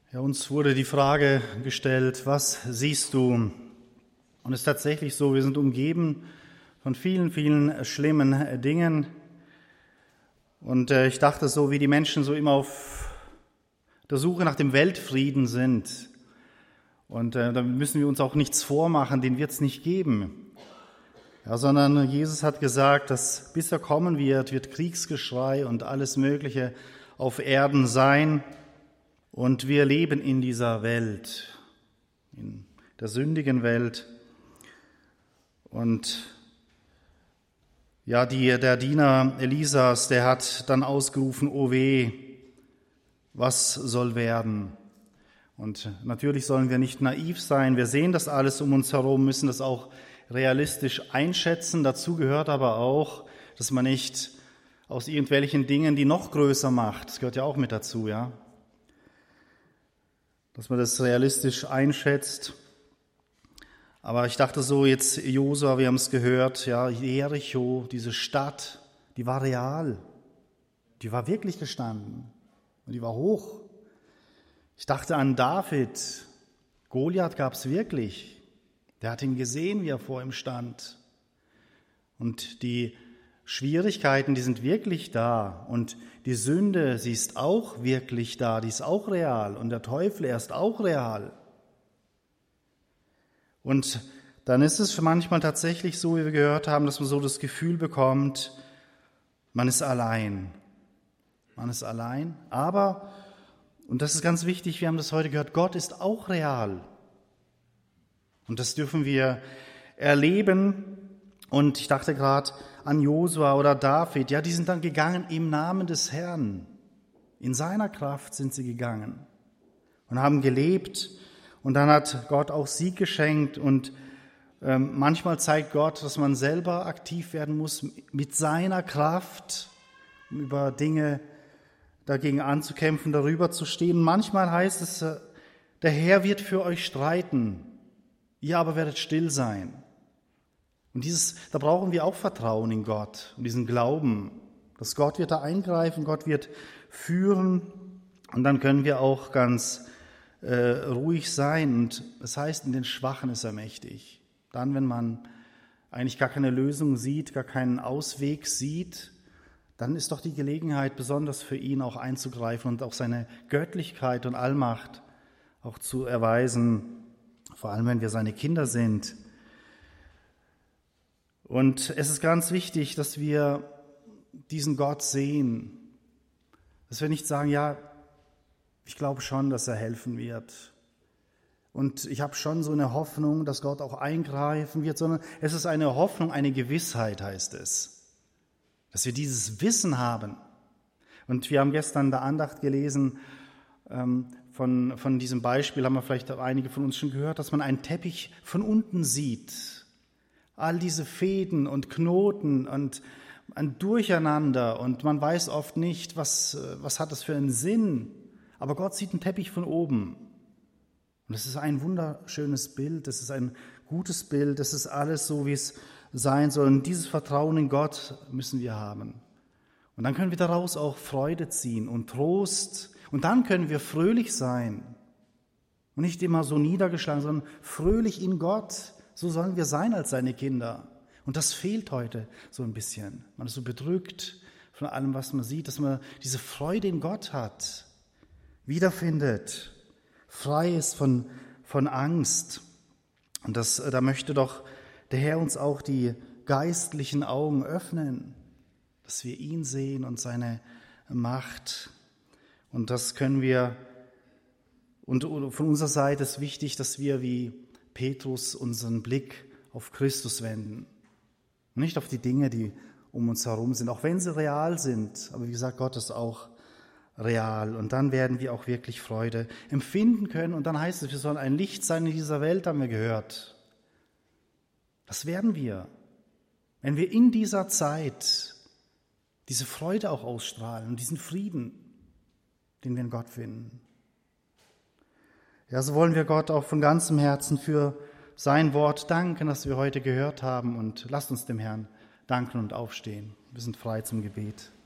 Ja, uns wurde die Frage gestellt, was siehst du? Und es ist tatsächlich so, wir sind umgeben von vielen, vielen schlimmen Dingen. Und ich dachte so, wie die Menschen so immer auf der Suche nach dem Weltfrieden sind. Und da müssen wir uns auch nichts vormachen, den wird es nicht geben. Ja, sondern Jesus hat gesagt, dass bis er kommen wird Kriegsgeschrei und alles Mögliche auf Erden sein. Und wir leben in dieser Welt, in der sündigen Welt. Und ja, der Diener Elisas, der hat dann ausgerufen, o weh, was soll werden? Und natürlich sollen wir nicht naiv sein. Wir sehen das alles um uns herum, müssen das auch realistisch einschätzen. Dazu gehört aber auch, dass man nicht aus irgendwelchen Dingen die noch größer macht. Das gehört ja auch mit dazu, ja. Dass man das realistisch einschätzt. Aber ich dachte so, jetzt Josua, wir haben es gehört, ja, Jericho, diese Stadt, die war real. Die war wirklich gestanden. Und die war hoch. Ich dachte an David. Goliath gab es wirklich. Der hat ihn gesehen, wie er vor ihm stand. Und die Schwierigkeiten, die sind wirklich da. Und die Sünde, sie ist auch wirklich da, die ist auch real. Und der Teufel, er ist auch real. Und dann ist es manchmal tatsächlich so, wie wir gehört haben, dass man so das Gefühl bekommt, man ist allein. Man ist allein. Aber, und das ist ganz wichtig, wir haben das heute gehört, Gott ist auch real. Und das dürfen wir erleben. Und ich dachte gerade an Josua oder David, ja, die sind dann gegangen im Namen des Herrn. In seiner Kraft sind sie gegangen und haben gelebt. Und dann hat Gott auch Sieg geschenkt. Und manchmal zeigt Gott, dass man selber aktiv werden muss mit seiner Kraft, um über Dinge dagegen anzukämpfen, darüber zu stehen. Manchmal heißt es, der Herr wird für euch streiten, ihr aber werdet still sein. Und da brauchen wir auch Vertrauen in Gott und diesen Glauben, dass Gott wird da eingreifen, Gott wird führen und dann können wir auch ganz ruhig sein. Und das heißt, in den Schwachen ist er mächtig. Dann, wenn man eigentlich gar keine Lösung sieht, gar keinen Ausweg sieht, dann ist doch die Gelegenheit, besonders für ihn auch einzugreifen und auch seine Göttlichkeit und Allmacht auch zu erweisen, vor allem wenn wir seine Kinder sind. Und es ist ganz wichtig, dass wir diesen Gott sehen, dass wir nicht sagen, ja, ich glaube schon, dass er helfen wird. Und ich habe schon so eine Hoffnung, dass Gott auch eingreifen wird, sondern es ist eine Hoffnung, eine Gewissheit heißt es, dass wir dieses Wissen haben. Und wir haben gestern in der Andacht gelesen, von diesem Beispiel haben wir vielleicht einige von uns schon gehört, dass man einen Teppich von unten sieht. All diese Fäden und Knoten und ein Durcheinander und man weiß oft nicht, was hat das für einen Sinn. Aber Gott sieht einen Teppich von oben. Und das ist ein wunderschönes Bild, das ist ein gutes Bild, das ist alles so, wie es sein soll. Und dieses Vertrauen in Gott müssen wir haben. Und dann können wir daraus auch Freude ziehen und Trost. Und dann können wir fröhlich sein. Und nicht immer so niedergeschlagen, sondern fröhlich in Gott. So sollen wir sein als seine Kinder. Und das fehlt heute so ein bisschen. Man ist so bedrückt von allem, was man sieht, dass man diese Freude in Gott hat, wiederfindet, frei ist von Angst. Und da möchte doch der Herr uns auch die geistlichen Augen öffnen, dass wir ihn sehen und seine Macht. Und das können wir, und von unserer Seite ist wichtig, dass wir wie Petrus unseren Blick auf Christus wenden. Und nicht auf die Dinge, die um uns herum sind, auch wenn sie real sind. Aber wie gesagt, Gott ist auch real. Und dann werden wir auch wirklich Freude empfinden können. Und dann heißt es, wir sollen ein Licht sein in dieser Welt, haben wir gehört. Das werden wir, wenn wir in dieser Zeit diese Freude auch ausstrahlen und diesen Frieden, den wir in Gott finden. Ja, so wollen wir Gott auch von ganzem Herzen für sein Wort danken, das wir heute gehört haben. Und lasst uns dem Herrn danken und aufstehen. Wir sind frei zum Gebet.